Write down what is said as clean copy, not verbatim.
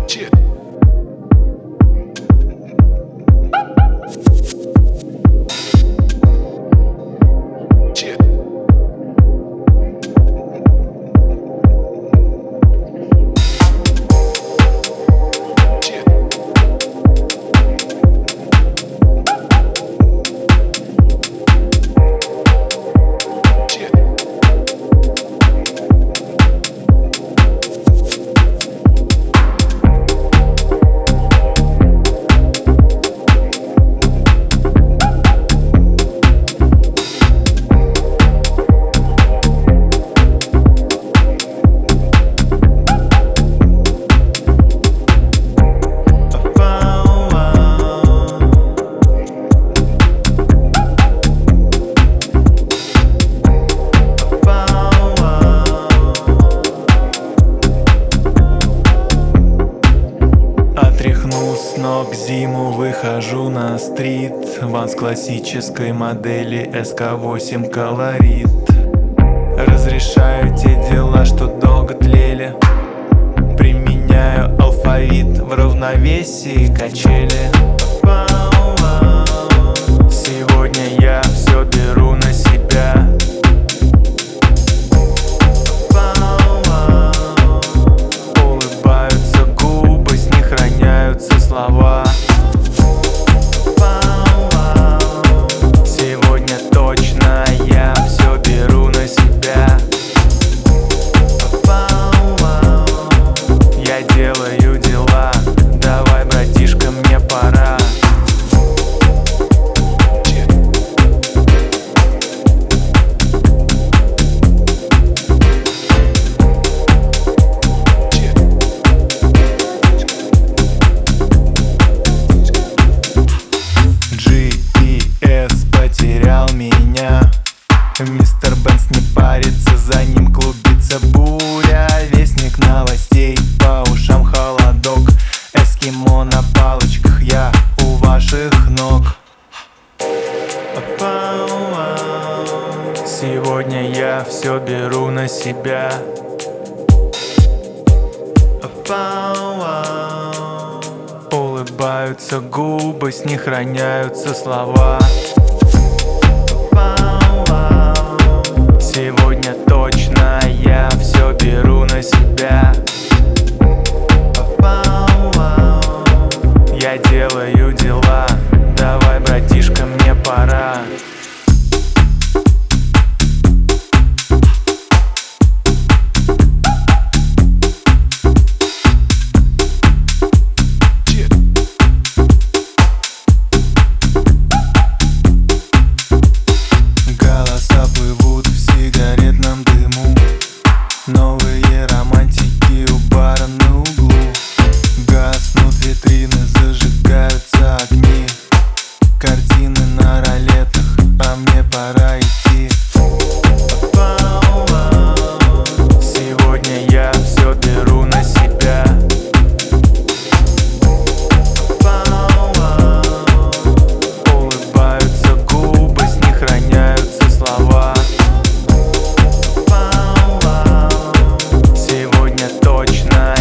Shit. Shit. Отряхнул с ног зиму, выхожу на стрит. Ван с классической модели СК8 колорит. Разрешаю те дела, что долго тлели. Применяю алфавит в равновесии качели. Сегодня я все беру на себя. Улыбаются губы, с них роняются слова. Сегодня точно я все беру на себя. Я делаю дела, давай, братишка, мне пора. GPS потерял меня. Мистер Бенс не парится, за ним клубится буря. Вестник новостей, по ушам холодок. Эскимо на палочках, я у ваших ног. Сегодня я все беру на себя. Улыбаются губы, с них роняются слова. Сегодня точно я все беру на себя. Я делаю дела, давай, братишка, мне пора. Голоса плывут в сигаретном дыму. Новые романтики у бара на углу. Гаснут витрины, зажигаются огни. Картины на ролетах, а мне пора идти. Сегодня я все беру на себя. Улыбаются губы, с них роняются слова. Сегодня точно